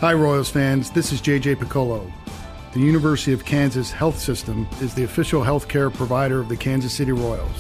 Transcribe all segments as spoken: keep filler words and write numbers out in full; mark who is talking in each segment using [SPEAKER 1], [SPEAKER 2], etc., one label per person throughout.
[SPEAKER 1] Hi, Royals fans. This is J J Piccolo. The University of Kansas Health System is the official healthcare provider of the Kansas City Royals.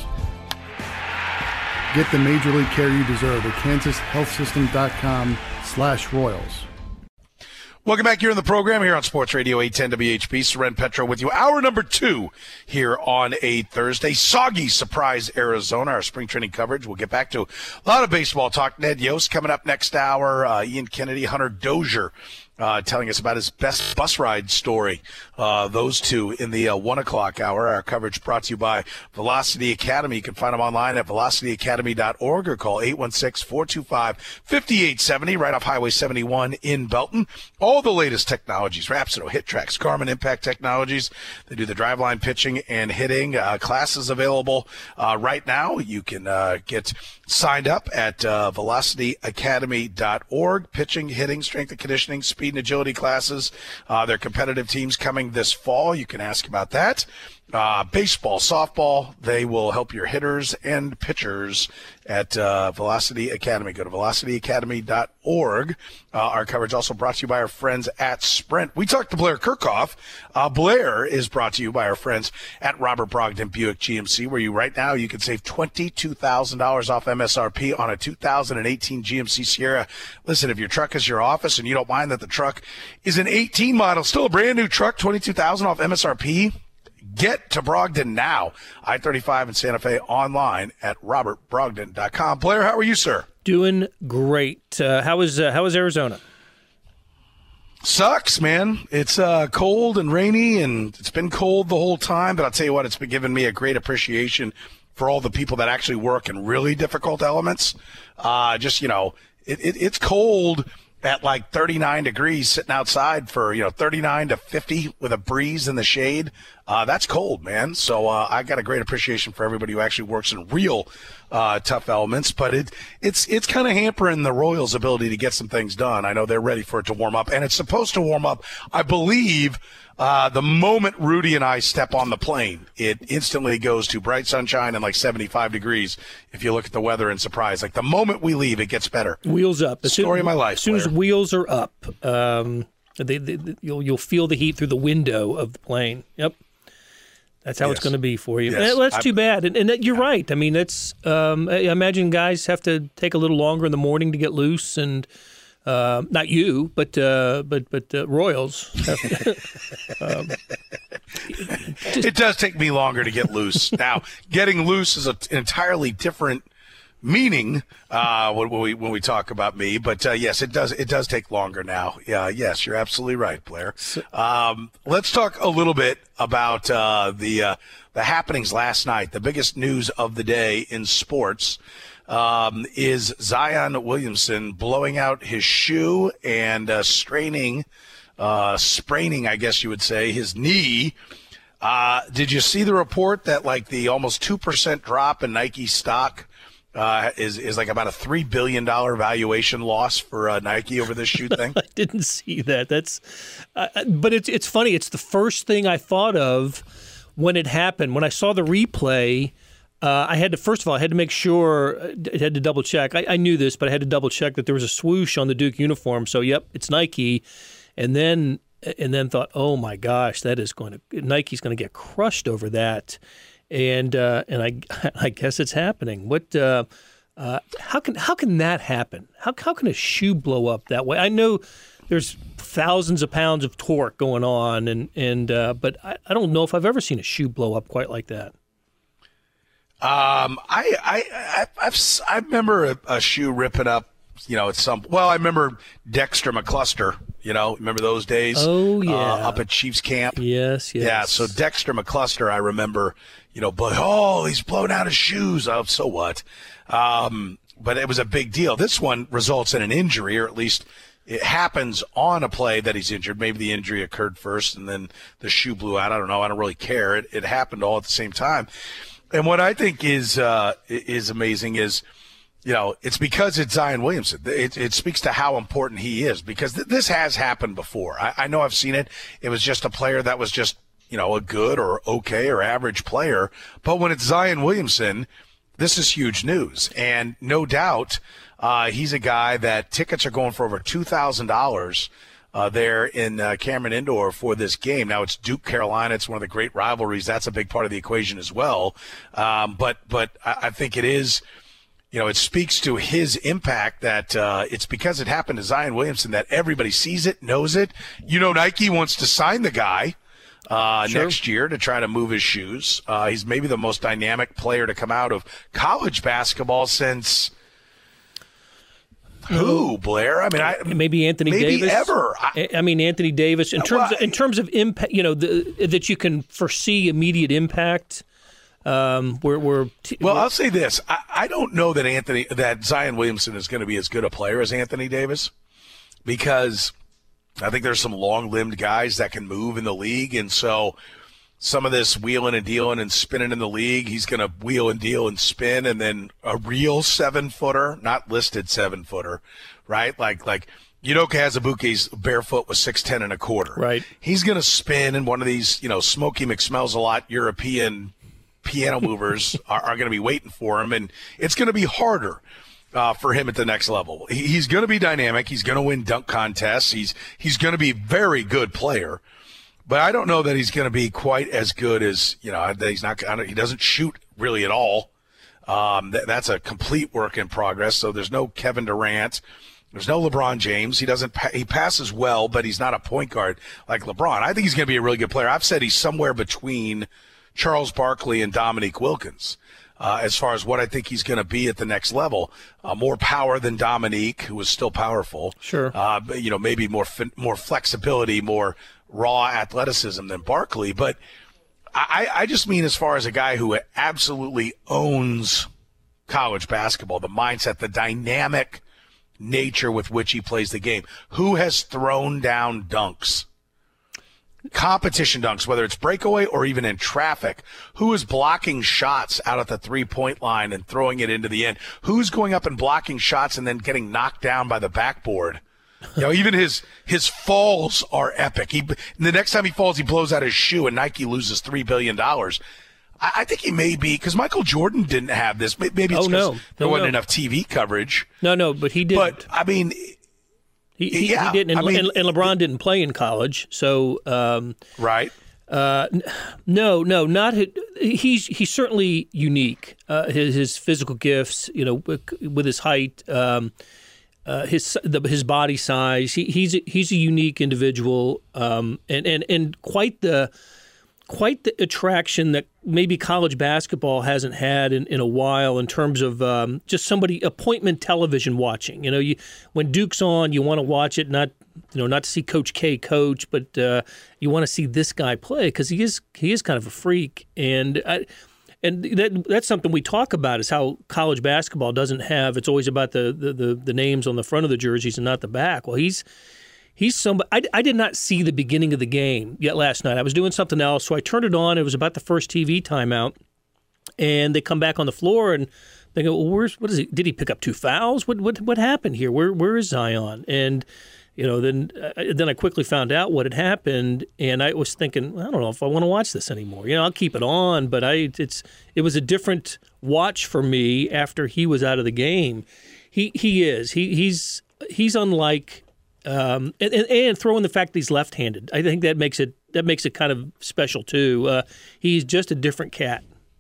[SPEAKER 1] Get the major league care you deserve at kansas health system dot com slash royals.
[SPEAKER 2] Welcome back here in the program here on Sports Radio eight ten W H P. Soren Petro with you. Hour number two here on a Thursday. Soggy surprise Arizona, our spring training coverage. We'll get back to a lot of baseball talk. Ned Yost coming up next hour. Uh, Ian Kennedy, Hunter Dozier. Uh, telling us about his best bus ride story. Uh, those two in the uh, one o'clock hour. Our coverage brought to you by Velocity Academy. You can find them online at velocity academy dot org or call eight one six, four two five, five eight seven zero right off Highway seventy-one in Belton. All the latest technologies, Rhapsody, HitTrax, Garmin Impact Technologies. They do the driveline pitching and hitting. Uh, classes available uh, right now. You can uh, get signed up at uh, velocity academy dot org. Pitching, hitting, strength and conditioning, speed and agility classes. Uh, their competitive teams coming this fall. You can ask about that. Uh, baseball, softball, they will help your hitters and pitchers at uh, Velocity Academy. Go to velocity academy dot org. Uh, our coverage also brought to you by our friends at Sprint. We talked to Blair Kirchhoff. Uh, Blair is brought to you by our friends at Robert Brogdon Buick G M C, where you right now you can save twenty-two thousand dollars off M S R P on a two thousand eighteen G M C Sierra. Listen, if your truck is your office and you don't mind that the truck is an eighteen model, still a brand new truck, twenty-two thousand dollars off M S R P, get to Brogdon now. I thirty-five in Santa Fe, online at robert brogdon dot com. Blair, how are you, sir?
[SPEAKER 3] Doing great. Uh, how is uh, how is Arizona?
[SPEAKER 2] Sucks, man. It's uh, cold and rainy, and it's been cold the whole time. But I'll tell you what, it's been giving me a great appreciation for all the people that actually work in really difficult elements. Uh, just, you know, it, it, it's cold at like thirty-nine degrees sitting outside for, you know, thirty-nine to fifty with a breeze in the shade. Uh, that's cold, man. So uh, I got a great appreciation for everybody who actually works in real uh, tough elements. But it it's it's kind of hampering the Royals' ability to get some things done. I know they're ready for it to warm up, and it's supposed to warm up, I believe, uh, the moment Rudy and I step on the plane. It instantly goes to bright sunshine and like seventy-five degrees if you look at the weather and surprise. Like the moment we leave, it gets better.
[SPEAKER 3] Wheels up.
[SPEAKER 2] The story of my life.
[SPEAKER 3] As soon
[SPEAKER 2] Blair.
[SPEAKER 3] as wheels are up, um, they, they, they, you'll you'll feel the heat through the window of the plane. Yep. That's how
[SPEAKER 2] yes.
[SPEAKER 3] it's going to be for you.
[SPEAKER 2] Yes.
[SPEAKER 3] Well, that's
[SPEAKER 2] I,
[SPEAKER 3] too bad. And, and that, you're right. I mean, that's. Um, I imagine guys have to take a little longer in the morning to get loose, and uh, not you, but uh, but but uh, Royals. Have to, um, just,
[SPEAKER 2] it does take me longer to get loose. Now, getting loose is a, an entirely different meaning uh, when, when we when we talk about me, but uh, yes, it does it does take longer now. Yeah, yes, you're absolutely right, Blair. Um, let's talk a little bit about uh, the uh, the happenings last night. The biggest news of the day in sports um, is Zion Williamson blowing out his shoe and uh, straining, uh, spraining, I guess you would say, his knee. Uh, did you see the report that like the almost two percent drop in Nike stock Uh, is is like about a three billion dollars valuation loss for uh, Nike over this shoe thing?
[SPEAKER 3] I didn't see that. That's, uh, but it's it's funny. It's the first thing I thought of when it happened. When I saw the replay, uh, I had to first of all I had to make sure. I had to double check. I, I knew this, but I had to double check that there was a swoosh on the Duke uniform. So yep, it's Nike. And then and then thought, oh my gosh, that is going to Nike's going to get crushed over that. And uh, and I I guess it's happening. What uh, uh, how can how can that happen? How how can a shoe blow up that way? I know there's thousands of pounds of torque going on, and and uh, but I, I don't know if I've ever seen a shoe blow up quite like that.
[SPEAKER 2] Um, I I I I've, I remember a, a shoe ripping up. You know, it's some. Well, I remember Dexter McCluster. You know, remember those days?
[SPEAKER 3] Oh yeah,
[SPEAKER 2] uh, up at Chiefs camp.
[SPEAKER 3] Yes, yes.
[SPEAKER 2] Yeah. So Dexter McCluster, I remember. You know, but oh, he's blown out his shoes. Oh, so what? Um, but it was a big deal. This one results in an injury, or at least it happens on a play that he's injured. Maybe the injury occurred first, and then the shoe blew out. I don't know. I don't really care. It, it happened all at the same time. And what I think is uh, is amazing is, you know, it's because it's Zion Williamson. It, it speaks to how important he is, because th- this has happened before. I, I know I've seen it. It was just a player that was just, you know, a good or okay or average player. But when it's Zion Williamson, this is huge news. And no doubt uh, he's a guy that tickets are going for over two thousand dollars uh, there in uh, Cameron Indoor for this game. Now it's Duke Carolina. It's one of the great rivalries. That's a big part of the equation as well. Um, but but I, I think it is, you know, it speaks to his impact that uh, it's because it happened to Zion Williamson that everybody sees it, knows it. You know, Nike wants to sign the guy uh,
[SPEAKER 3] sure.
[SPEAKER 2] next year to try to move his shoes. Uh, he's maybe the most dynamic player to come out of college basketball since – who, Blair? I mean, I
[SPEAKER 3] maybe Anthony
[SPEAKER 2] maybe
[SPEAKER 3] Davis.
[SPEAKER 2] ever.
[SPEAKER 3] I, I mean, Anthony Davis. In terms,
[SPEAKER 2] well,
[SPEAKER 3] of, in terms of impact, you know, the, that you can foresee immediate impact. Um, we're, we're t-
[SPEAKER 2] well,
[SPEAKER 3] we're,
[SPEAKER 2] I'll say this: I, I don't know that Anthony, that Zion Williamson is going to be as good a player as Anthony Davis, because I think there's some long-limbed guys that can move in the league, and so some of this wheeling and dealing and spinning in the league, he's going to wheel and deal and spin, and then a real seven-footer, not listed seven-footer, right? Like like Udoka Azubuike's barefoot was six ten and a quarter.
[SPEAKER 3] Right.
[SPEAKER 2] He's going to spin, and one of these, you know, Smokey McSmells-a-lot European piano movers are, are going to be waiting for him, and it's going to be harder uh, for him at the next level. He, he's going to be dynamic. He's going to win dunk contests. He's he's going to be a very good player. But I don't know that he's going to be quite as good as, you know, that he's not, he doesn't shoot really at all. Um, that, that's a complete work in progress. So there's no Kevin Durant. There's no LeBron James. He doesn't, he passes well, but he's not a point guard like LeBron. I think he's going to be a really good player. I've said he's somewhere between Charles Barkley and Dominique Wilkins. Uh, as far as what I think he's going to be at the next level, uh, more power than Dominique, who was still powerful.
[SPEAKER 3] Sure.
[SPEAKER 2] Uh, but, you know, maybe more more flexibility, more raw athleticism than Barkley. But I, I just mean as far as a guy who absolutely owns college basketball, the mindset, the dynamic nature with which he plays the game. Who has thrown down dunks? Competition dunks, whether it's breakaway or even in traffic. Who is blocking shots out at the three-point line and throwing it into the end? Who's going up and blocking shots and then getting knocked down by the backboard? You know, even his his falls are epic. He the next time he falls, he blows out his shoe, and Nike loses three billion dollars. I, I think he may be, because Michael Jordan didn't have this. Maybe it's because
[SPEAKER 3] oh, no.
[SPEAKER 2] there
[SPEAKER 3] no,
[SPEAKER 2] wasn't
[SPEAKER 3] no.
[SPEAKER 2] enough T V coverage.
[SPEAKER 3] No, no, but he did.
[SPEAKER 2] But, I mean...
[SPEAKER 3] He, he,
[SPEAKER 2] yeah,
[SPEAKER 3] he didn't, and,
[SPEAKER 2] I mean,
[SPEAKER 3] and, and LeBron didn't play in college, so um,
[SPEAKER 2] right.
[SPEAKER 3] Uh, no, no, not his, he's he's certainly unique. Uh, his his physical gifts, you know, with, with his height, um, uh, his the, his body size. He, he's a, he's a unique individual, um, and and and quite the quite the attraction that maybe college basketball hasn't had in, in a while in terms of um, just somebody appointment television watching. You know, you when Duke's on, you want to watch it, not you know, not to see Coach K coach, but uh, you want to see this guy play because he is he is kind of a freak, and I, and that that's something we talk about is how college basketball doesn't have. It's always about the the, the, the names on the front of the jerseys and not the back. Well, he's. He's somebody. I, I did not see the beginning of the game yet last night. I was doing something else, so I turned it on. It was about the first T V timeout, and they come back on the floor and they go, well, "Where's what is he? Did he pick up two fouls? What what what happened here? Where where is Zion?" And you know, then uh, then I quickly found out what had happened, and I was thinking, I don't know if I want to watch this anymore. You know, I'll keep it on, but I it's it was a different watch for me after he was out of the game. He he is he he's he's unlike. Um, and, and, and throw in the fact that he's left-handed. I think that makes it that makes it kind of special too. Uh, he's just a different cat.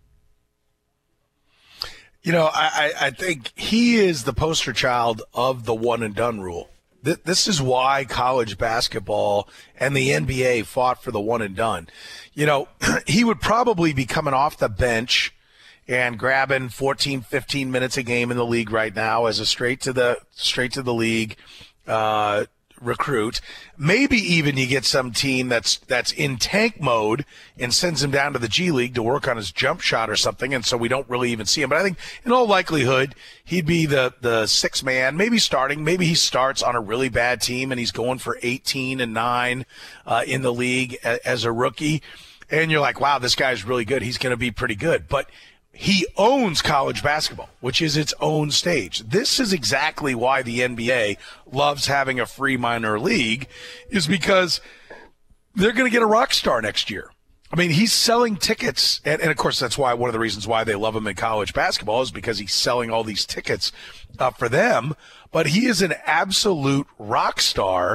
[SPEAKER 2] You know, I, I think he is the poster child of the one and done rule. Th- this is why college basketball and the N B A fought for the one and done. You know, he would probably be coming off the bench and grabbing fourteen, fifteen minutes a game in the league right now as a straight to the straight to the league uh, recruit. Maybe even you get some team that's that's in tank mode and sends him down to the G League to work on his jump shot or something, and so we don't really even see him. But I think in all likelihood he'd be the the sixth man, maybe starting. Maybe he starts on a really bad team and he's going for eighteen and nine uh, in the league a, as a rookie, and you're like, wow, this guy's really good. He's going to be pretty good. But he owns college basketball, which is its own stage. This is exactly why the N B A loves having a free minor league, is because they're going to get a rock star next year. I mean, he's selling tickets, and, and of course that's why one of the reasons why they love him in college basketball is because he's selling all these tickets uh, for them. But he is an absolute rock star,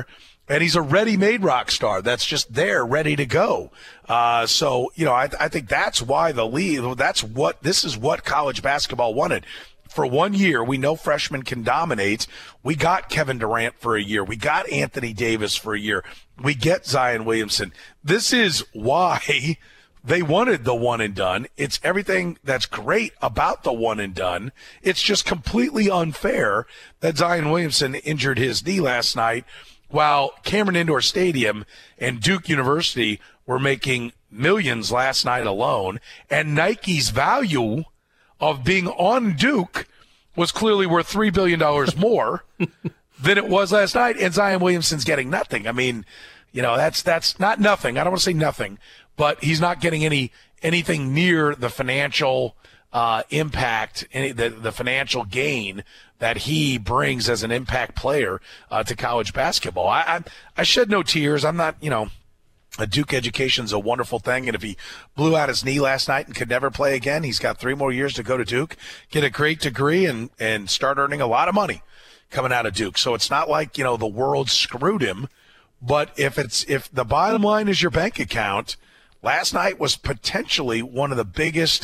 [SPEAKER 2] And he's a ready-made rock star that's just there, ready to go. Uh, so, you know, I, I think that's why the league, that's what, this is what college basketball wanted. For one year, we know freshmen can dominate. We got Kevin Durant for a year. We got Anthony Davis for a year. We get Zion Williamson. This is why they wanted the one and done. It's everything that's great about the one and done. It's just completely unfair that Zion Williamson injured his knee last night while Cameron Indoor Stadium and Duke University were making millions last night alone, and Nike's value of being on Duke was clearly worth three billion dollars more than it was last night, and Zion Williamson's getting nothing. I mean, you know, that's that's not nothing. I don't want to say nothing, but he's not getting any anything near the financial uh, impact, any, the, the financial gain that he brings as an impact player uh, to college basketball. I, I I shed no tears. I'm not, you know, a Duke education's a wonderful thing, and if he blew out his knee last night and could never play again, he's got three more years to go to Duke, get a great degree, and and start earning a lot of money coming out of Duke. So it's not like, you know, the world screwed him, but if it's if the bottom line is your bank account, last night was potentially one of the biggest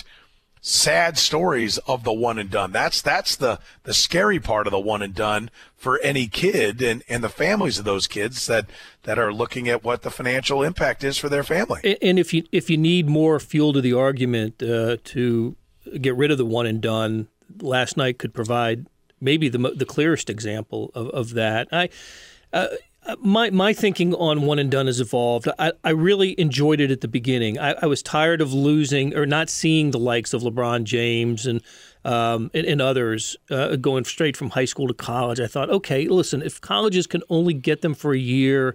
[SPEAKER 2] sad stories of the one and done. That's that's the the scary part of the one and done for any kid and, and the families of those kids that, that are looking at what the financial impact is for their family.
[SPEAKER 3] And, and if you if you need more fuel to the argument uh, to get rid of the one and done, last night could provide maybe the the clearest example of, of that. I. Uh, My my thinking on one and done has evolved. I, I really enjoyed it at the beginning. I, I was tired of losing or not seeing the likes of LeBron James and um, and, and others uh, going straight from high school to college. I thought, okay, listen, if colleges can only get them for a year,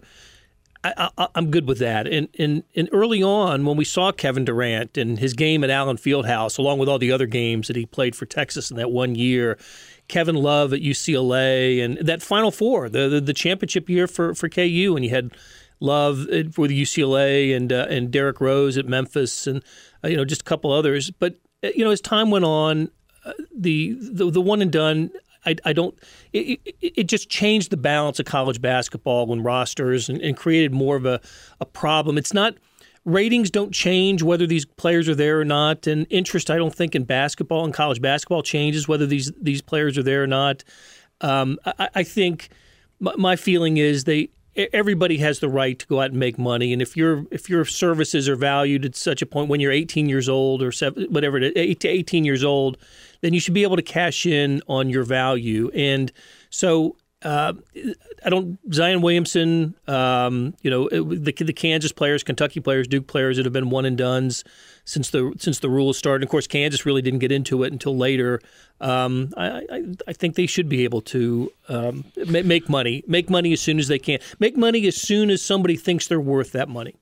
[SPEAKER 3] I, I, I'm good with that. And, and and early on, when we saw Kevin Durant and his game at Allen Fieldhouse, along with all the other games that he played for Texas in that one year, Kevin Love at U C L A, and that Final Four, the the, the championship year for, for K U, and you had Love for the U C L A and uh, and Derrick Rose at Memphis, and uh, you know just a couple others. But you know as time went on, uh, the, the the one and done, I, I don't. It, it, it just changed the balance of college basketball when rosters and, and created more of a, a problem. It's not. Ratings don't change whether these players are there or not, and interest, I don't think, in basketball and college basketball changes whether these these players are there or not. Um, I, I think my, my feeling is they everybody has the right to go out and make money, and if your if your services are valued at such a point when you're eighteen years old or seven, whatever it is, eight to eighteen years old, then you should be able to cash in on your value. And so. Uh, I don't Zion Williamson, um, you know, the, the Kansas players, Kentucky players, Duke players that have been one and dones since the since the rules started. And of course, Kansas really didn't get into it until later. Um, I, I, I think they should be able to um, make money, make money as soon as they can, make money as soon as somebody thinks they're worth that money.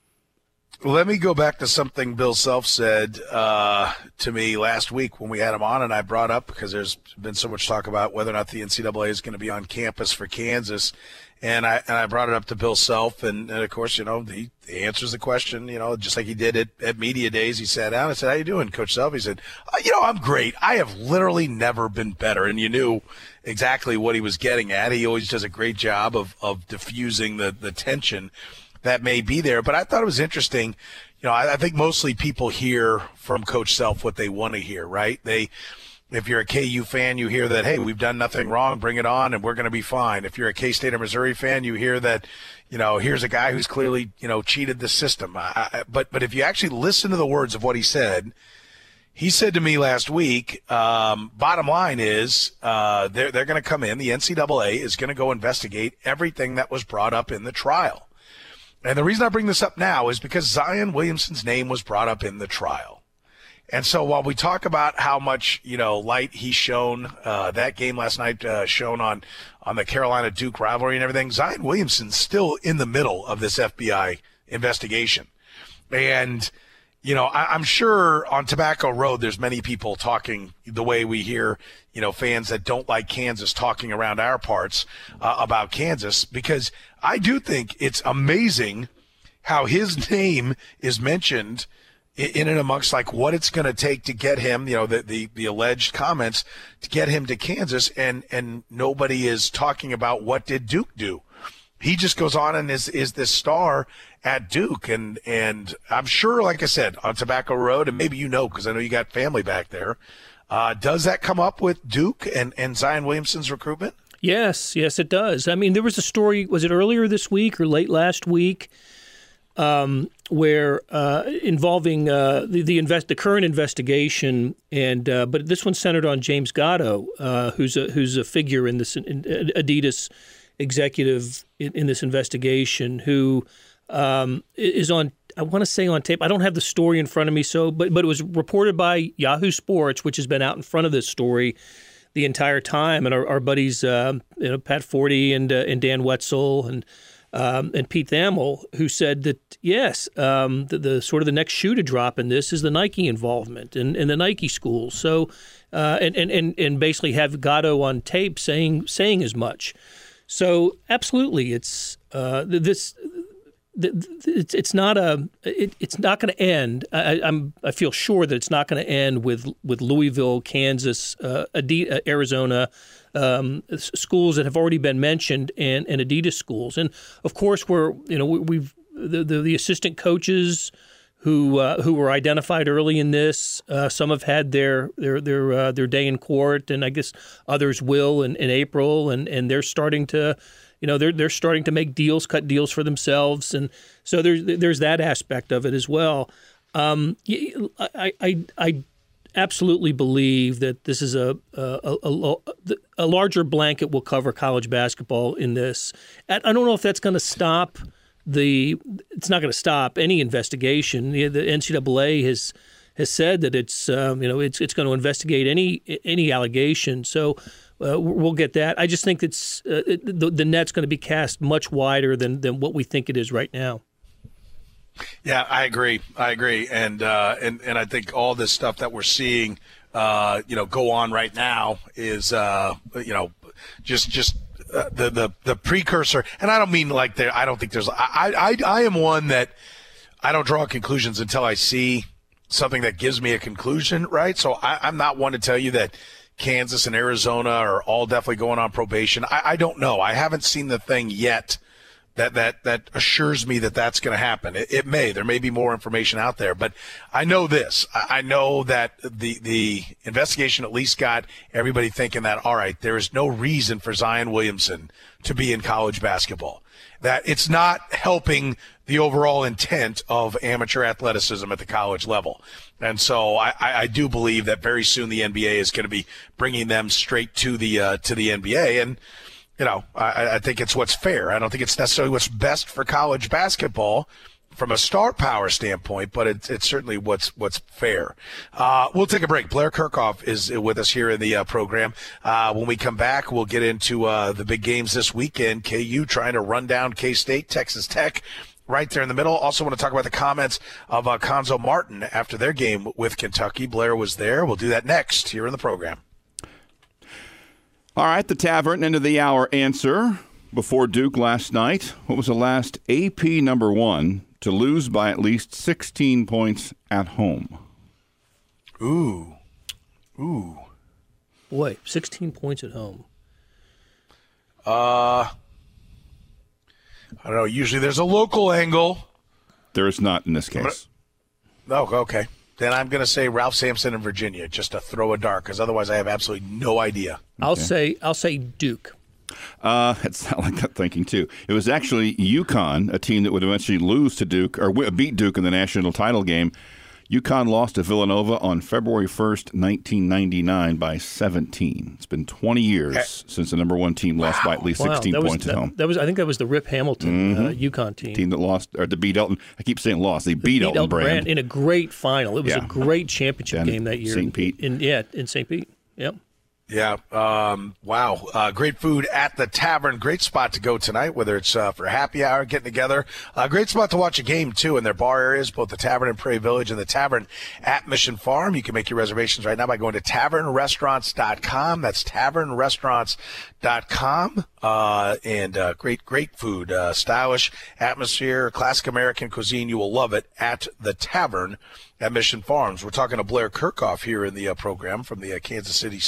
[SPEAKER 2] Let me go back to something Bill Self said uh, to me last week when we had him on, and I brought up because there's been so much talk about whether or not the N C double A is going to be on campus for Kansas, and I and I brought it up to Bill Self, and, and of course, you know, he, he answers the question, you know, just like he did at, at Media Days. He sat down and said, "How you doing, Coach Self?" He said, uh, "You know, I'm great. I have literally never been better," and you knew exactly what he was getting at. He always does a great job of of diffusing the the tension that may be there. But I thought it was interesting. You know, I, I think mostly people hear from Coach Self what they want to hear, right? They, if you're a K U fan, you hear that, hey, we've done nothing wrong, bring it on, and we're going to be fine. If you're a K-State or Missouri fan, you hear that, you know, here's a guy who's clearly, you know, cheated the system. I, I, but but if you actually listen to the words of what he said, he said to me last week, um, bottom line is uh, they're, they're going to come in. The N C double A is going to go investigate everything that was brought up in the trial. And the reason I bring this up now is because Zion Williamson's name was brought up in the trial. And so while we talk about how much, you know, light he's shown, uh, that game last night uh, shown on, on the Carolina-Duke rivalry and everything, Zion Williamson's still in the middle of this F B I investigation. And, you know, I, I'm sure on Tobacco Road there's many people talking the way we hear, you know, fans that don't like Kansas talking around our parts uh, about Kansas, because I do think it's amazing how his name is mentioned in and amongst like what it's going to take to get him, you know, the, the, the alleged comments to get him to Kansas, and, and nobody is talking about what did Duke do he just goes on and is is this star at Duke. And and I'm sure, like I said, on Tobacco Road, and maybe you know because I know you got family back there, uh, does that come up with Duke and, and Zion Williamson's recruitment?
[SPEAKER 3] Yes, yes, it does. I mean, there was a story, was it earlier this week or late last week, um, where uh, involving uh, the the, invest, the current investigation, and uh, but this one's centered on James Gatto, uh, who's a who's a figure in this in Adidas executive in, in this investigation, who um, is on, I want to say on tape. I don't have the story in front of me, so but but it was reported by Yahoo Sports, which has been out in front of this story the entire time, and our, our buddies, uh, you know, Pat Forty and uh, and Dan Wetzel and um, and Pete Thamel, who said that yes, um, the, the sort of the next shoe to drop in this is the Nike involvement and, and the Nike schools. So uh, and, and and and basically have Gatto on tape saying saying as much. So absolutely, it's uh, this. It's it's not a it, it's not going to end. I, I'm I feel sure that it's not going to end with with Louisville, Kansas, uh, Adidas, Arizona, um, schools that have already been mentioned, and, and Adidas schools. And of course, we're you know we've the the, the assistant coaches who uh, who were identified early in this. Uh, some have had their their their uh, their day in court, and I guess others will in, in April, and, and they're starting to. You know, they're they're starting to make deals, cut deals for themselves, and so there's there's that aspect of it as well. Um, I, I I absolutely believe that this is a a, a a larger blanket will cover college basketball in this. I don't know if that's going to stop the. It's not going to stop any investigation. The, the N C double A has has said that it's um, you know it's it's going to investigate any any allegation. So. Uh, we'll get that. I just think it's uh, it, the, the net's going to be cast much wider than, than what we think it is right now.
[SPEAKER 2] Yeah, I agree. I agree, and uh, and and I think all this stuff that we're seeing, uh, you know, go on right now is, uh, you know, just just uh, the the the precursor. And I don't mean like there. I don't think there's. I I I am one that I don't draw conclusions until I see something that gives me a conclusion. Right. So I, I'm not one to tell you that Kansas and Arizona are all definitely going on probation. I, I don't know. I haven't seen the thing yet that that that assures me that that's going to happen. It, it may. There may be more information out there, but I know this. I, I know that the the investigation at least got everybody thinking that, all right, there is no reason for Zion Williamson to be in college basketball. That it's not helping the overall intent of amateur athleticism at the college level. And so I, I do believe that very soon the N B A is going to be bringing them straight to the uh, to the N B A. And, you know, I, I think it's what's fair. I don't think it's necessarily what's best for college basketball from a star power standpoint, but it's, it's certainly what's what's fair. Uh, we'll take a break. Blair Kerkhoff is with us here in the uh, program. Uh, when we come back, we'll get into uh, the big games this weekend. K U trying to run down K-State, Texas Tech. Right there in the middle. Also want to talk about the comments of uh, Cuonzo Martin after their game with Kentucky. Blair was there. We'll do that next here in the program.
[SPEAKER 4] All right, the Tavern, end of the hour answer. Before Duke last night, what was the last A P number one to lose by at least sixteen points at home?
[SPEAKER 2] Ooh. Ooh.
[SPEAKER 3] Boy, sixteen points at home.
[SPEAKER 2] Uh... I don't know. Usually there's a local angle.
[SPEAKER 4] There is not in this case.
[SPEAKER 2] Oh, okay. Then I'm going to say Ralph Sampson in Virginia, just to throw a dart, because otherwise I have absolutely no idea.
[SPEAKER 3] I'll okay. say I'll say Duke.
[SPEAKER 4] Uh, it's not like that thinking, too. It was actually UConn, a team that would eventually lose to Duke, or beat Duke in the national title game. UConn lost to Villanova on February first, nineteen ninety-nine by seventeen. It's been twenty years okay. since the number one team lost wow. by at least wow. sixteen
[SPEAKER 3] that
[SPEAKER 4] points
[SPEAKER 3] was,
[SPEAKER 4] at
[SPEAKER 3] that,
[SPEAKER 4] home.
[SPEAKER 3] That was, I think that was the Rip Hamilton
[SPEAKER 4] mm-hmm.
[SPEAKER 3] uh, UConn team.
[SPEAKER 4] Team that lost, or the beat Elton. I keep saying lost. They beat,
[SPEAKER 3] beat
[SPEAKER 4] Elton,
[SPEAKER 3] Elton
[SPEAKER 4] Brand.
[SPEAKER 3] Brand in a great final. It was
[SPEAKER 4] yeah.
[SPEAKER 3] a great championship
[SPEAKER 4] and
[SPEAKER 3] game that year.
[SPEAKER 4] Saint Pete.
[SPEAKER 3] In, yeah, in Saint Pete. Yep.
[SPEAKER 2] Yeah. Um, wow. Uh, great food at the Tavern. Great spot to go tonight, whether it's uh, for happy hour, getting together. Uh, great spot to watch a game, too, in their bar areas, both the Tavern in Prairie Village and the Tavern at Mission Farm. You can make your reservations right now by going to tavern restaurants dot com. That's tavern restaurants dot com. Uh, and uh, great, great food. Uh, stylish atmosphere, classic American cuisine. You will love it at the Tavern at Mission Farms. We're talking to Blair Kerkhoff here in the uh, program from the uh, Kansas City Star.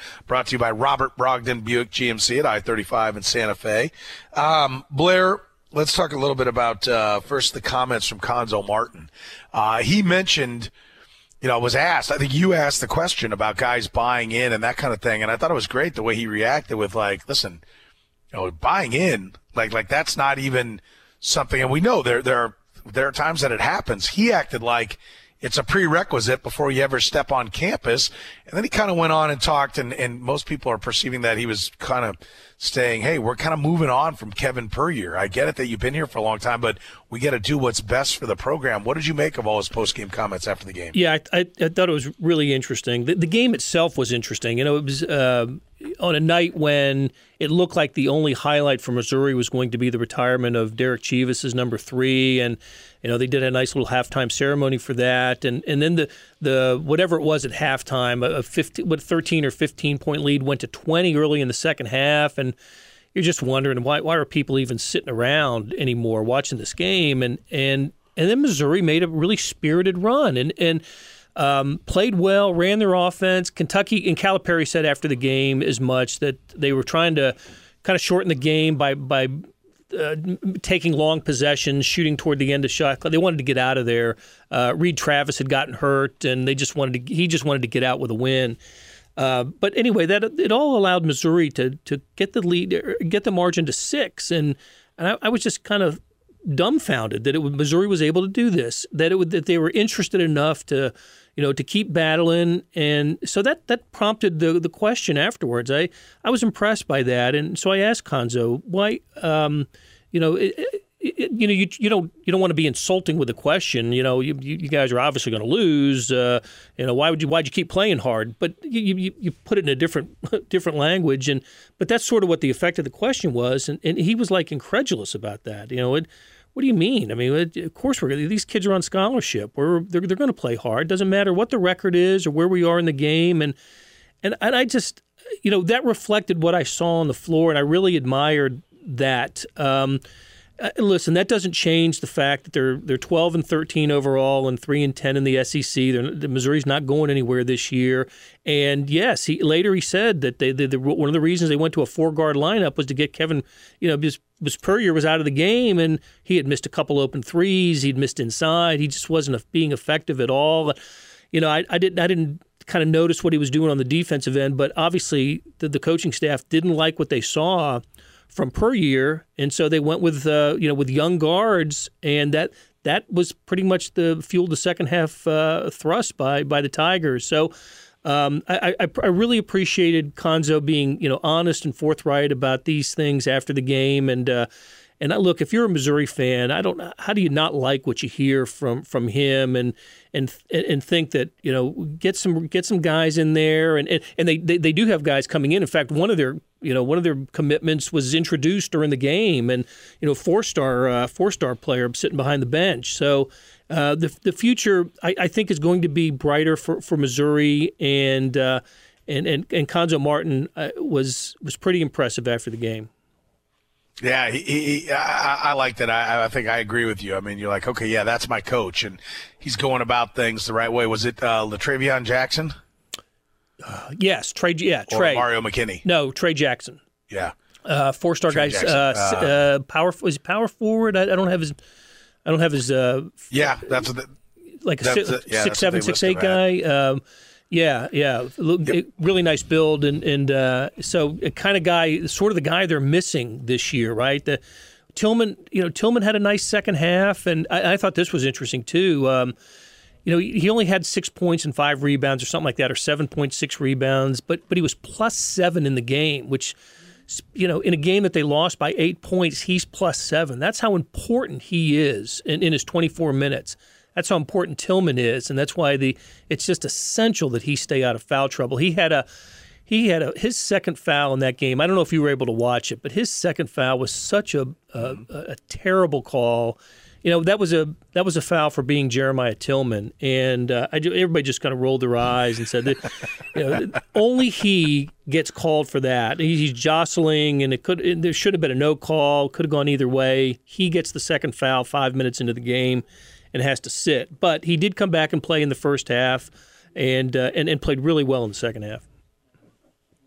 [SPEAKER 2] brought to you by Robert Brogdon Buick G M C at I thirty-five in Santa Fe. Um, Blair, let's talk a little bit about uh, first the comments from Cuonzo Martin. Uh, he mentioned, you know, was asked, I think you asked the question about guys buying in and that kind of thing, and I thought it was great the way he reacted with, like, listen, you know, buying in, like, like that's not even something, and we know there there are, there are times that it happens. He acted like it's a prerequisite before you ever step on campus. And then he kind of went on and talked, and, and most people are perceiving that he was kind of saying, hey, we're kind of moving on from Kevin Puryear. I get it that you've been here for a long time, but we got to do what's best for the program. What did you make of all his post-game comments after the game?
[SPEAKER 3] Yeah, I, I, I thought it was really interesting. The, the game itself was interesting. You know, it was uh, on a night when it looked like the only highlight for Missouri was going to be the retirement of Derek Chivas as number three, and you know, they did a nice little halftime ceremony for that, and and then the the whatever it was at halftime, a fifteen, what thirteen or fifteen point lead went to twenty early in the second half, and you're just wondering why why are people even sitting around anymore watching this game, and and and then Missouri made a really spirited run and and um, played well, ran their offense. Kentucky and Calipari said after the game as much that they were trying to kind of shorten the game by by. Uh, taking long possessions, shooting toward the end of shot clock. They wanted to get out of there. Uh, Reed Travis had gotten hurt, and they just wanted to. He just wanted to get out with a win. Uh, but anyway, that it all allowed Missouri to to get the lead, get the margin to six, and, and I, I was just kind of dumbfounded that it would, Missouri was able to do this. That it would that they were interested enough to, you know, to keep battling, and so that that prompted the the question afterwards. I I was impressed by that, and so I asked Cuonzo why. Um, you know, it, it, you know, you you don't you don't want to be insulting with the question. You know, you you guys are obviously going to lose. Uh, you know, why would you why'd you keep playing hard? But you you, you put it in a different different language, and but that's sort of what the effect of the question was, and, and he was like incredulous about that. You know, it, what do you mean? I mean, it, of course we're these kids are on scholarship. We're they're they're going to play hard. Doesn't matter what the record is or where we are in the game, and and and I just you know that reflected what I saw on the floor, and I really admired that. Um, uh, listen, that doesn't change the fact that they're they're twelve and thirteen overall and three and ten in the S E C. They're, the Missouri's not going anywhere this year. And yes, he later he said that they, they, they one of the reasons they went to a four guard lineup was to get Kevin. You know, because, because Puryear was out of the game and he had missed a couple open threes. He'd missed inside. He just wasn't being effective at all. You know, I, I didn't I didn't kind of notice what he was doing on the defensive end, but obviously the, the coaching staff didn't like what they saw from Puryear, and so they went with uh, you know with young guards, and that that was pretty much the fueled the second half uh, thrust by by the Tigers. So um, I, I, I really appreciated Cuonzo being you know honest and forthright about these things after the game, and uh, and I, look, if you're a Missouri fan, I don't how do you not like what you hear from from him and and and think that you know get some get some guys in there, and and, and they, they they do have guys coming in. In fact, one of their You know, one of their commitments was introduced during the game, and you know, four-star, uh, four-star player sitting behind the bench. So uh, the the future, I, I think, is going to be brighter for, for Missouri, and uh, and and and Cuonzo Martin uh, was was pretty impressive after the game.
[SPEAKER 2] Yeah, he, he, I, I like that. I, I think I agree with you. I mean, you're like, okay, yeah, that's my coach, and he's going about things the right way. Was it uh, LaTravion Jackson?
[SPEAKER 3] Uh, yes, Trey. Yeah,
[SPEAKER 2] or
[SPEAKER 3] Trey.
[SPEAKER 2] Mario McKinney.
[SPEAKER 3] No, Trey Jackson.
[SPEAKER 2] Yeah,
[SPEAKER 3] uh, four-star guy. Uh, uh, uh, power was he power forward. I, I don't have his. I don't have his. Uh,
[SPEAKER 2] yeah, that's what the,
[SPEAKER 3] like a
[SPEAKER 2] that's
[SPEAKER 3] six,
[SPEAKER 2] a, yeah,
[SPEAKER 3] six seven, six eight guy. Um, yeah, yeah, yep. Really nice build, and and uh, so a kind of guy, sort of the guy they're missing this year, right? The Tillman, you know, Tillman had a nice second half, and I, I thought this was interesting too. Um, You know, he only had six points and five rebounds or something like that, or seven point six rebounds, but but he was plus seven in the game, which, you know, in a game that they lost by eight points, he's plus seven. That's how important he is in, in his twenty-four minutes. That's how important Tillman is, and that's why the it's just essential that he stay out of foul trouble. He had a he had a his second foul in that game. I don't know if you were able to watch it, but his second foul was such a a, a terrible call. You know, that was a that was a foul for being Jeremiah Tillman, and uh, I, everybody just kind of rolled their eyes and said that you know, only he gets called for that. He's jostling, and it could it, there should have been a no call. Could have gone either way. He gets the second foul five minutes into the game, and has to sit. But he did come back and play in the first half, and uh, and, and played really well in the second half.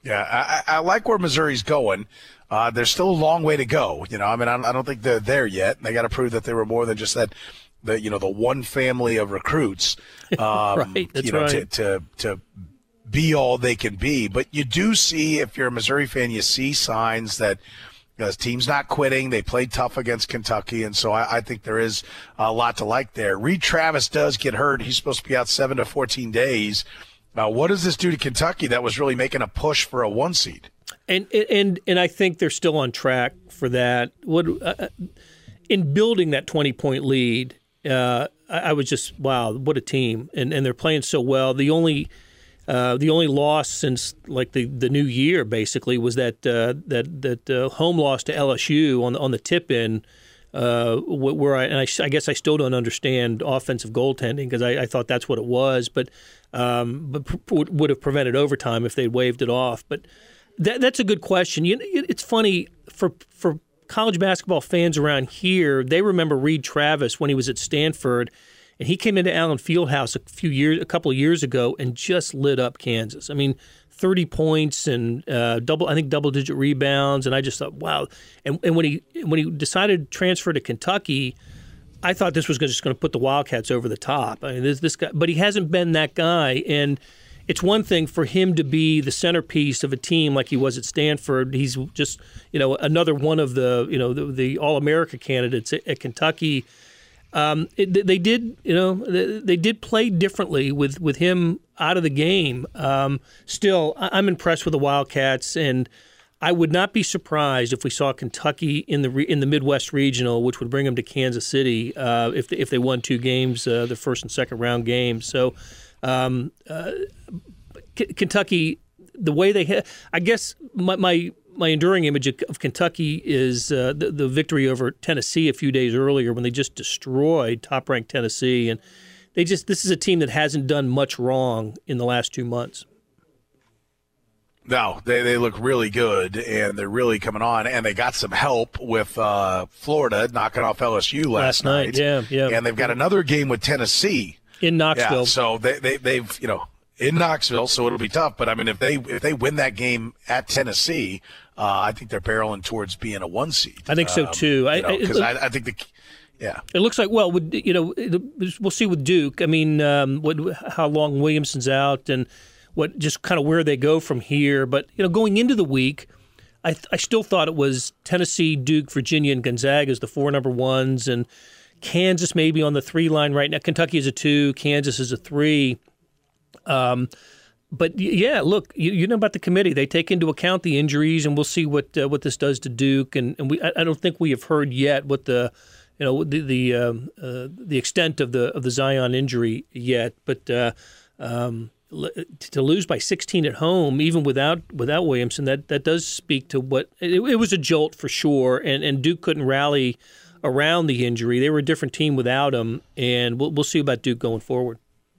[SPEAKER 2] Yeah, I, I like where Missouri's going. Uh, there's still a long way to go. You know, I mean, I, I don't think they're there yet. They got to prove that they were more than just that, the you know, the one family of recruits. Um,
[SPEAKER 3] right, that's
[SPEAKER 2] you know,
[SPEAKER 3] right.
[SPEAKER 2] to, to to be all they can be. But you do see, if you're a Missouri fan, you see signs that the team's not quitting. They played tough against Kentucky, and so I, I think there is a lot to like there. Reed Travis does get hurt. He's supposed to be out seven to fourteen days. Now, what does this do to Kentucky that was really making a push for a one seed?
[SPEAKER 3] And and and I think they're still on track for that. What uh, in building that twenty point lead, uh, I, I was just wow, what a team! And and they're playing so well. The only uh, the only loss since like the, the new year basically was that uh, that that uh, home loss to L S U on the, on the tip in. Uh, where I and I, I guess I still don't understand offensive goaltending because I, I thought that's what it was, but um, but p- would have prevented overtime if they'd waved it off. But that, that's a good question. You know, it, it's funny for for college basketball fans around here. They remember Reed Travis when he was at Stanford, and he came into Allen Fieldhouse a few years, a couple of years ago, and just lit up Kansas. I mean, thirty points and uh, double, I think double digit rebounds, and I just thought, wow. And and when he when he decided to transfer to Kentucky, I thought this was just going to put the Wildcats over the top. I mean, this this guy, but he hasn't been that guy. And it's one thing for him to be the centerpiece of a team like he was at Stanford. He's just you know another one of the you know the, the All America candidates at, at Kentucky. Um, it, they did, you know, they, they did play differently with, with him out of the game. Um, still, I'm impressed with the Wildcats, and I would not be surprised if we saw Kentucky in the in the Midwest Regional, which would bring them to Kansas City uh, if they, if they won two games, uh, the first and second round games. So, um, uh, K- Kentucky, the way they, ha- I guess my. my My enduring image of Kentucky is uh, the, the victory over Tennessee a few days earlier when they just destroyed top-ranked Tennessee, and they just this is a team that hasn't done much wrong in the last two months.
[SPEAKER 2] No, they they look really good, and they're really coming on, and they got some help with uh, Florida knocking off L S U last,
[SPEAKER 3] last night. Yeah, yeah,
[SPEAKER 2] and they've got another game with Tennessee
[SPEAKER 3] in Knoxville.
[SPEAKER 2] Yeah, so they, they they've you know in Knoxville, so it'll be tough. But I mean, if they if they win that game at Tennessee. Uh, I think they're barreling towards being a one seed.
[SPEAKER 3] I think so too.
[SPEAKER 2] Because um, I, I, I think the, yeah.
[SPEAKER 3] It looks like well, with, you know, we'll see with Duke. I mean, um, what, how long Williamson's out and what just kind of where they go from here. But you know, going into the week, I, I still thought it was Tennessee, Duke, Virginia, and Gonzaga as the four number ones, and Kansas maybe on the three line right now. Kentucky is a two, Kansas is a three. Um, But, yeah, look, you, you know about the committee. They take into account the injuries, and we'll see what uh, what this does to Duke. And, and we I, I don't think we have heard yet what the you know the the um, uh, the extent of the of the Zion injury yet. But uh, um, to lose by sixteen at home, even without without Williamson, that, that does speak to what it, it was a jolt for sure. And and Duke couldn't rally around the injury. They were a different team without him, and we'll we'll see about Duke going forward.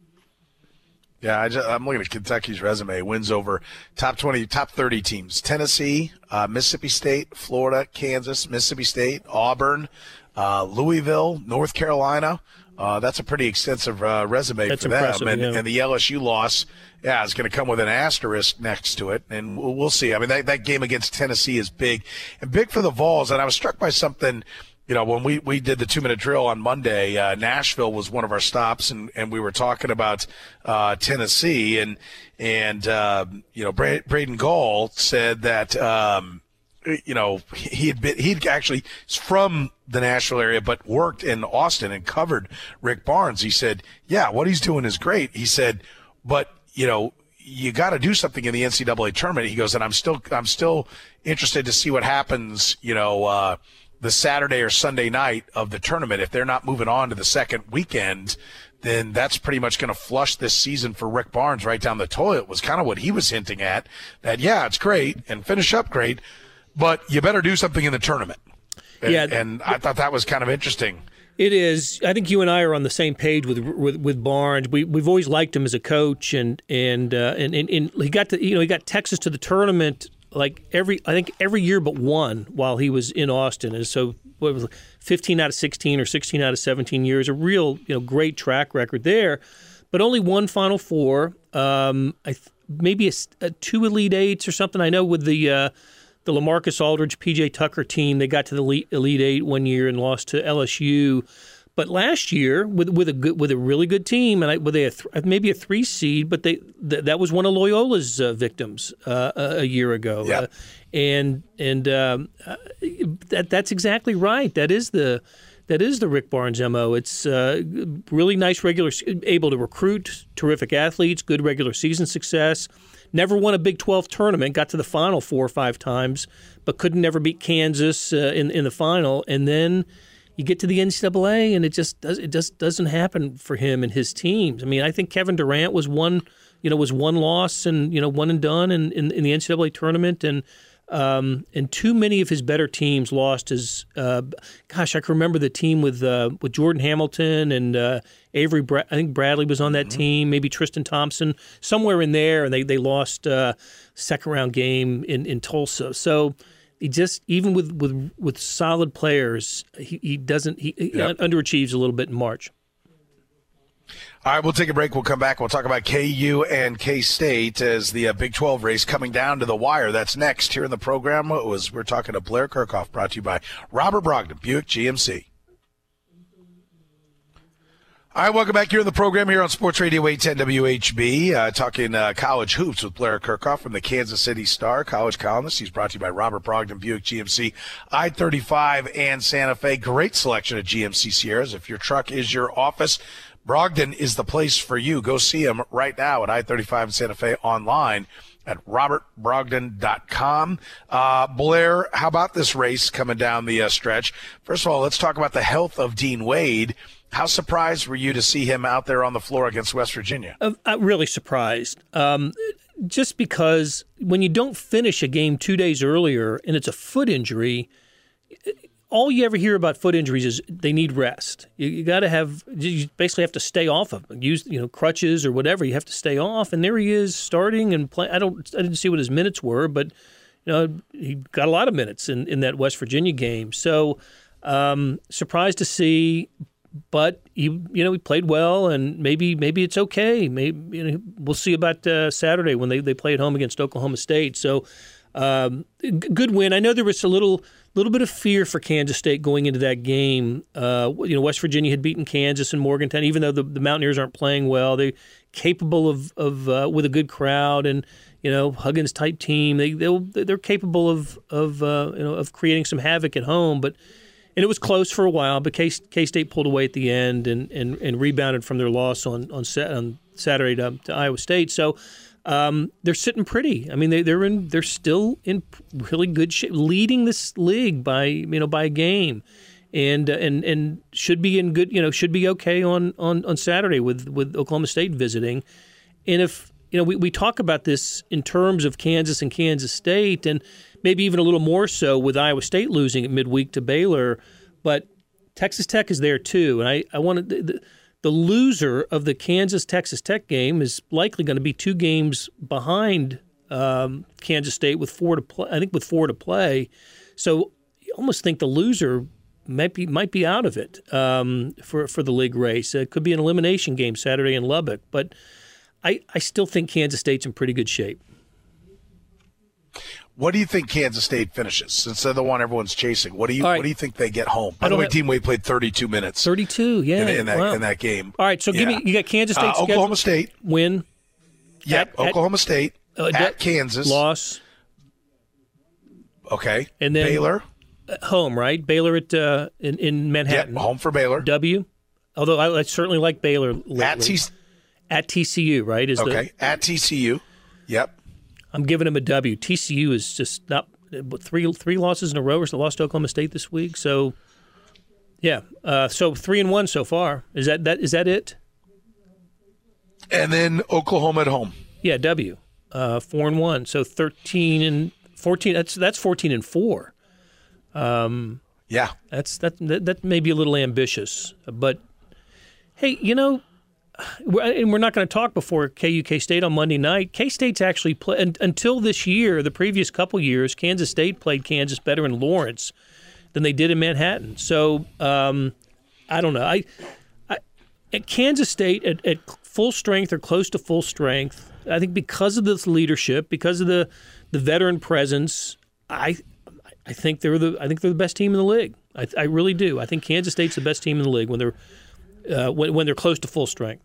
[SPEAKER 2] Yeah, I just, I'm looking at Kentucky's resume. Wins over top twenty, top thirty teams. Tennessee, uh, Mississippi State, Florida, Kansas, Mississippi State, Auburn, uh, Louisville, North Carolina. Uh, that's a pretty extensive uh, resume
[SPEAKER 3] that's
[SPEAKER 2] for them. And,
[SPEAKER 3] yeah.
[SPEAKER 2] and the L S U loss, yeah, is going to come with an asterisk next to it. And we'll, we'll see. I mean, that, that game against Tennessee is big. And big for the Vols. And I was struck by something – you know, when we, we did the two-minute drill on Monday, uh, Nashville was one of our stops, and, and we were talking about uh, Tennessee. And, and uh, you know, Bra- Braden Gall said that, um, you know, he had been, he'd actually is from the Nashville area but worked in Austin and covered Rick Barnes. He said, yeah, what he's doing is great. He said, but, you know, you got to do something in the N C double A tournament. He goes, and I'm still I'm still interested to see what happens, you know, uh, the Saturday or Sunday night of the tournament. If they're not moving on to the second weekend, then that's pretty much going to flush this season for Rick Barnes right down the toilet, was kind of what he was hinting at, that, yeah, it's great and finish up great, but you better do something in the tournament. And,
[SPEAKER 3] yeah,
[SPEAKER 2] and I thought that was kind of interesting.
[SPEAKER 3] It is. I think you and I are on the same page with with, with Barnes. We we've always liked him as a coach, and and, uh, and and and he got to you know he got Texas to the tournament like every I think every year but one while he was in Austin, and so what was it, fifteen out of sixteen or sixteen out of seventeen years, a real you know great track record there, but only one Final Four. Um, I th- maybe a, a two Elite Eights or something. I know with the uh, the LaMarcus Aldridge, P J Tucker team, they got to the Elite, Elite Eight one year and lost to L S U. But last year, with with a good, with a really good team, and I, with a th- maybe a three seed, but they th- that was one of Loyola's uh, victims uh, a, a year ago.
[SPEAKER 2] Yeah.
[SPEAKER 3] Uh, and and um, uh, that that's exactly right. That is the that is the Rick Barnes M O. It's uh, really nice regular, able to recruit terrific athletes, good regular season success. Never won a Big twelve tournament, got to the final four or five times, but couldn't never beat Kansas uh, in in the final, and then you get to the N C double A, and it just does it just doesn't happen for him and his teams. I mean, I think Kevin Durant was one, you know, was one loss and you know one and done in, in, in the N C double A tournament, and um, and too many of his better teams lost. His uh, gosh, I can remember the team with uh, with Jordan Hamilton and uh, Avery. Bra- I think Bradley was on that mm-hmm. team. Maybe Tristan Thompson, somewhere in there, and they they lost uh, second round game in, in Tulsa. So. He just, even with, with, with solid players, he, he doesn't, he, he yep. underachieves a little bit in March.
[SPEAKER 2] All right, we'll take a break. We'll come back. We'll talk about K U and K-State as the uh, Big twelve race coming down to the wire. That's next here in the program. It was, we're talking to Blair Kirchhoff, brought to you by Robert Brogdon, Buick G M C. All right, welcome back here in the program here on Sports Radio eight ten W H B, uh, talking uh, college hoops with Blair Kirchhoff from the Kansas City Star, college columnist. He's brought to you by Robert Brogdon, Buick G M C, I thirty-five, and Santa Fe. Great selection of G M C Sierras. If your truck is your office, Brogdon is the place for you. Go see him right now at I thirty-five and Santa Fe online at robert brogdon dot com. Uh, Blair, how about this race coming down the uh, stretch? First of all, let's talk about the health of Dean Wade. How surprised were you to see him out there on the floor against West Virginia?
[SPEAKER 3] Uh, I'm really surprised. Um, just because when you don't finish a game two days earlier and it's a foot injury, all you ever hear about foot injuries is they need rest. You, you got to have, you basically have to stay off of them. Use, you know, crutches or whatever. You have to stay off. And there he is starting and play. I don't, I didn't see what his minutes were, but you know, he got a lot of minutes in, in that West Virginia game. So um, surprised to see. But he, you know, he played well, and maybe maybe it's okay. Maybe you know, we'll see about uh, Saturday when they, they play at home against Oklahoma State. So, um, g- good win. I know there was a little little bit of fear for Kansas State going into that game. Uh, you know, West Virginia had beaten Kansas and Morgantown, even though the, the Mountaineers aren't playing well. They're capable of of uh, with a good crowd and you know Huggins type team. They they'll, they're capable of of uh, you know of creating some havoc at home, but. And it was close for a while, but K- K-State pulled away at the end and, and, and rebounded from their loss on on, sa- on Saturday to, to Iowa State. So um, they're sitting pretty. I mean, they, they're in they're still in really good shape, leading this league by you know by a game, and uh, and and should be in good you know should be okay on, on, on Saturday with, with Oklahoma State visiting. And if you know we, we talk about this in terms of Kansas and Kansas State and. Maybe even a little more so with Iowa State losing at midweek to Baylor, but Texas Tech is there too. And I, I wanted the, the loser of the Kansas-Texas Tech game is likely going to be two games behind um, Kansas State with four to play. I think with four to play, so you almost think the loser might be might be out of it um, for for the league race. It could be an elimination game Saturday in Lubbock, but I, I still think Kansas State's in pretty good shape.
[SPEAKER 2] What do you think Kansas State finishes? Since they're the one everyone's chasing, what do you
[SPEAKER 3] right.
[SPEAKER 2] what do you think they get home? By the way,
[SPEAKER 3] have...
[SPEAKER 2] Dean Wade played thirty-two minutes.
[SPEAKER 3] thirty-two, yeah,
[SPEAKER 2] in, in that
[SPEAKER 3] wow.
[SPEAKER 2] in that game.
[SPEAKER 3] All right, so
[SPEAKER 2] yeah.
[SPEAKER 3] give me you got Kansas State,
[SPEAKER 2] uh, Oklahoma State
[SPEAKER 3] win.
[SPEAKER 2] Yep,
[SPEAKER 3] at,
[SPEAKER 2] Oklahoma State
[SPEAKER 3] uh,
[SPEAKER 2] at Kansas
[SPEAKER 3] loss.
[SPEAKER 2] Okay,
[SPEAKER 3] and then
[SPEAKER 2] Baylor
[SPEAKER 3] home, right? Baylor at uh, in in Manhattan.
[SPEAKER 2] Yep, home for Baylor.
[SPEAKER 3] W. Although I, I certainly like Baylor lately.
[SPEAKER 2] At T-
[SPEAKER 3] at T C U, right? Is
[SPEAKER 2] okay
[SPEAKER 3] the,
[SPEAKER 2] at T C U. Yep.
[SPEAKER 3] I'm giving him a W. T C U is just not. Three three losses in a row. They lost to Oklahoma State this week. So, yeah. Uh, so three and one so far. Is that that is that it?
[SPEAKER 2] And then Oklahoma at home.
[SPEAKER 3] Yeah, W. Uh, four and one. So thirteen and fourteen. That's that's fourteen and four. Um,
[SPEAKER 2] yeah.
[SPEAKER 3] That's that, that that may be a little ambitious, but hey, you know. And we're not going to talk before K U K-State on Monday night. K-State's actually play, and, until this year, the previous couple years, Kansas State played Kansas better in Lawrence than they did in Manhattan. So um, I don't know. I, I at Kansas State at, at full strength or close to full strength, I think because of this leadership, because of the, the veteran presence, I I think they're the I think they're the best team in the league. I, I really do. I think Kansas State's the best team in the league when they're uh, when, when they're close to full strength.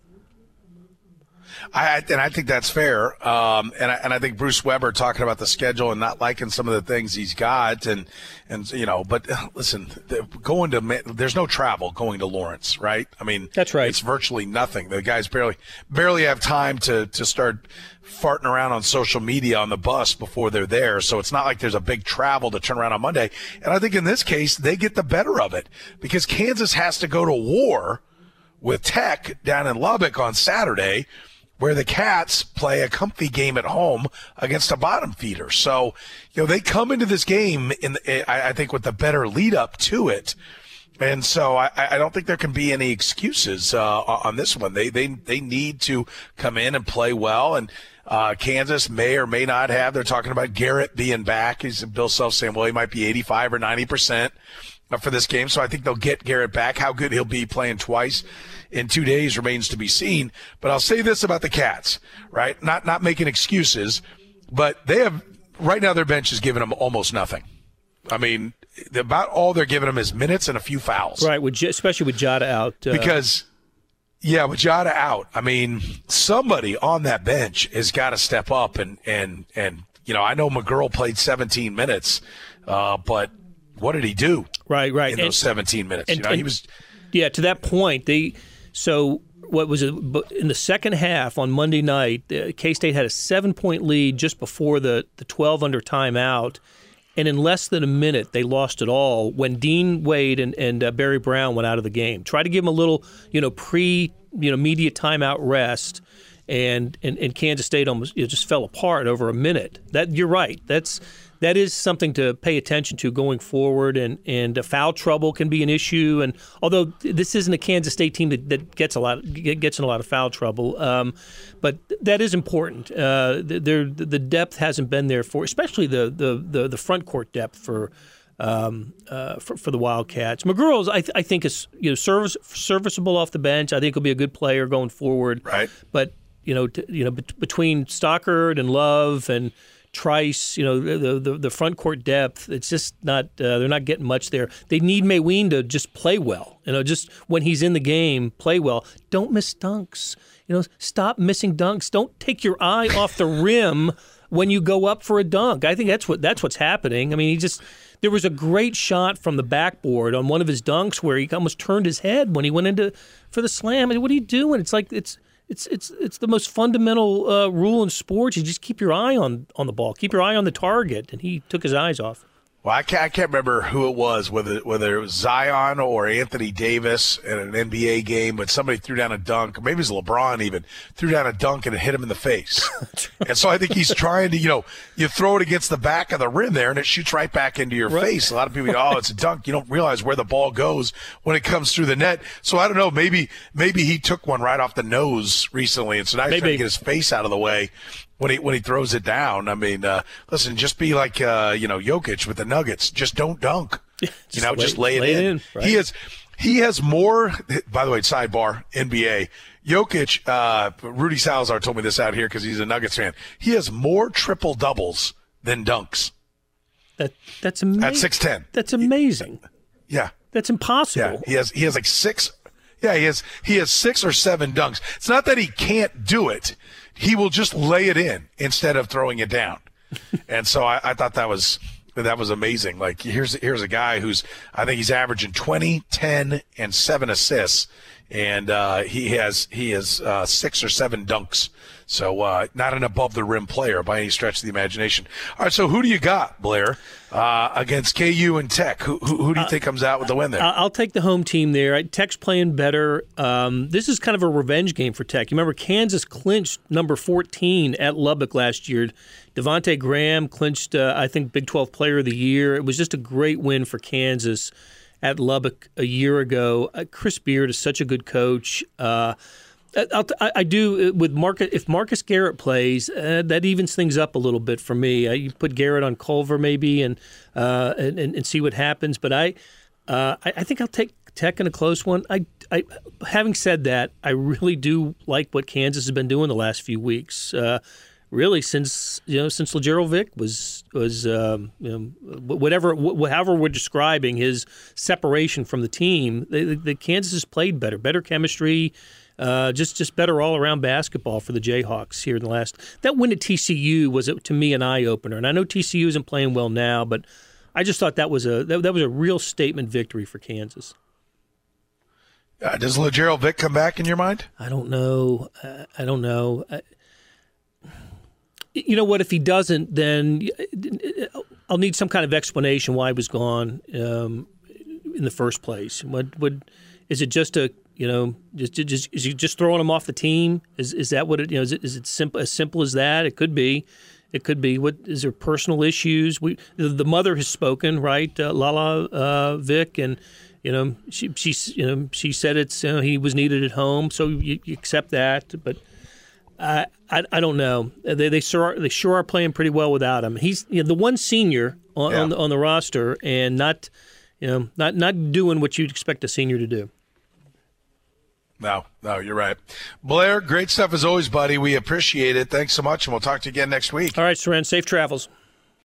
[SPEAKER 2] I, and I think that's fair. Um, and, I, and I think Bruce Weber talking about the schedule and not liking some of the things he's got. And, and you know, but listen, going to – there's no travel going to Lawrence, right? I mean –
[SPEAKER 3] That's right.
[SPEAKER 2] It's virtually nothing. The guys barely barely have time to, to start farting around on social media on the bus before they're there. So it's not like there's a big travel to turn around on Monday. And I think in this case, they get the better of it because Kansas has to go to war with Tech down in Lubbock on Saturday, where the Cats play a comfy game at home against a bottom feeder. So, you know, they come into this game, in the, I think, with the better lead up to it. And so I, I don't think there can be any excuses uh, on this one. They, they they need to come in and play well. And uh, Kansas may or may not have. They're talking about Garrett being back. He's Bill Self saying, well, he might be eighty-five or ninety percent for this game. So I think they'll get Garrett back. How good he'll be playing twice in two days remains to be seen. But I'll say this about the Cats, right? Not not making excuses, but they have right now their bench is giving them almost nothing. I mean, about all they're giving them is minutes and a few fouls.
[SPEAKER 3] Right, with, especially with Jada out. Uh,
[SPEAKER 2] because, yeah, with Jada out, I mean, somebody on that bench has got to step up. And, and, and you know, I know McGurl played seventeen minutes, uh, but what did he do?
[SPEAKER 3] Right, right.
[SPEAKER 2] In
[SPEAKER 3] and,
[SPEAKER 2] those seventeen minutes?
[SPEAKER 3] And,
[SPEAKER 2] you know,
[SPEAKER 3] and,
[SPEAKER 2] he was.
[SPEAKER 3] Yeah, to that point, they so what was it in the second half on Monday night? Uh, K-State had a seven-point lead just before the the twelve under timeout, and in less than a minute they lost it all when Dean Wade and and uh, Barry Brown went out of the game. Tried to give them a little, you know, pre you know media timeout rest, and and, and Kansas State almost it just fell apart over a minute. That you're right. That's. That is something to pay attention to going forward, and, and uh, foul trouble can be an issue. And although this isn't a Kansas State team that, that gets a lot gets in a lot of foul trouble, um, but that is important. Uh, the, the depth hasn't been there for, especially the the the, the front court depth for, um, uh, for for the Wildcats. McGurl's I, th- I think is you know service, serviceable off the bench. I think he'll be a good player going forward.
[SPEAKER 2] Right.
[SPEAKER 3] But you know t- you know bet- between Stockard and Love and Trice, you know, the, the the front court depth, it's just not, uh, they're not getting much there. They need Mayween to just play well, you know, just when he's in the game, play well. Don't miss dunks. You know, stop missing dunks. Don't take your eye off the rim when you go up for a dunk. I think that's what that's what's happening. I mean, he just, there was a great shot from the backboard on one of his dunks where he almost turned his head when he went into for the slam. I mean, what are you doing? It's like, it's, It's it's it's the most fundamental uh, rule in sports. You just keep your eye on, on the ball, keep your eye on the target, and he took his eyes off.
[SPEAKER 2] Well, I can't, I can't remember who it was, whether whether it was Zion or Anthony Davis in an N B A game, but somebody threw down a dunk, or maybe it was LeBron even, threw down a dunk and it hit him in the face. And so I think he's trying to, you know, you throw it against the back of the rim there and it shoots right back into your
[SPEAKER 3] right.
[SPEAKER 2] face. A lot of people go, oh, it's a dunk. You don't realize where the ball goes when it comes through the net. So I don't know, maybe maybe he took one right off the nose recently, and so now he's
[SPEAKER 3] maybe.
[SPEAKER 2] trying to get his face out of the way when he when he throws it down. I mean, uh, listen, just be like uh, you know Jokic with the Nuggets. Just don't dunk.
[SPEAKER 3] Yeah,
[SPEAKER 2] you know,
[SPEAKER 3] lay,
[SPEAKER 2] just lay it
[SPEAKER 3] lay
[SPEAKER 2] in.
[SPEAKER 3] It in right?
[SPEAKER 2] He has he has more. By the way, sidebar N B A. Jokic, uh, Rudy Salazar told me this out here because he's a Nuggets fan. He has more triple doubles than dunks.
[SPEAKER 3] That that's amazing.
[SPEAKER 2] At six ten.
[SPEAKER 3] That's amazing.
[SPEAKER 2] Yeah.
[SPEAKER 3] That's impossible.
[SPEAKER 2] Yeah. He has he has like six. Yeah, he has he has six or seven dunks. It's not that he can't do it. He will just lay it in instead of throwing it down. And so I, I thought that was that was amazing. Like here's here's a guy who's I think he's averaging twenty, ten, and seven assists, and uh, he has he has uh, six or seven dunks. So uh, not an above the rim player by any stretch of the imagination. All right, so who do you got, Blair, uh, against K U and Tech? Who, who, who do you think comes out with the win there?
[SPEAKER 3] I'll take the home team there. Tech's playing better. Um, this is kind of a revenge game for Tech. You remember Kansas clinched number fourteen at Lubbock last year. Devontae Graham clinched, uh, I think, Big twelve Player of the Year. It was just a great win for Kansas at Lubbock a year ago. Uh, Chris Beard is such a good coach. Uh, I'll, I do with Marcus. If Marcus Garrett plays, uh, that evens things up a little bit for me. Uh, you put Garrett on Culver maybe, and uh, and, and see what happens. But I, uh, I, I think I'll take Tech in a close one. I, I, having said that, I really do like what Kansas has been doing the last few weeks. Uh, really, since you know, since Lagerald Vick was was um, you know, whatever, wh- however we're describing his separation from the team, the, the Kansas has played better, better chemistry. Uh, just just better all-around basketball for the Jayhawks here in the last. That win at T C U was, to me, an eye-opener. And I know T C U isn't playing well now, but I just thought that was a that, that was a real statement victory for Kansas.
[SPEAKER 2] Uh, does Lagerald Vick come back in your mind?
[SPEAKER 3] I don't know. Uh, I don't know. I, you know what? If he doesn't, then I'll need some kind of explanation why he was gone um, in the first place. What would is it just a You know, just, just is he just throwing him off the team? Is is that what it? You know, is it is it simple as simple as that? It could be, it could be. What is there? Personal issues? We the, the mother has spoken, right? Uh, Lala uh, Vick, and you know, she she you know she said it's you know, he was needed at home, so you, you accept that. But I, I I don't know. They they sure are, they sure are playing pretty well without him. He's you know, the one senior on yeah. on, the, on the roster, and not you know not not doing what you'd expect a senior to do.
[SPEAKER 2] No, no, you're right. Blair, great stuff as always, buddy. We appreciate it. Thanks so much, and we'll talk to you again next week.
[SPEAKER 3] All right, Soren, safe travels.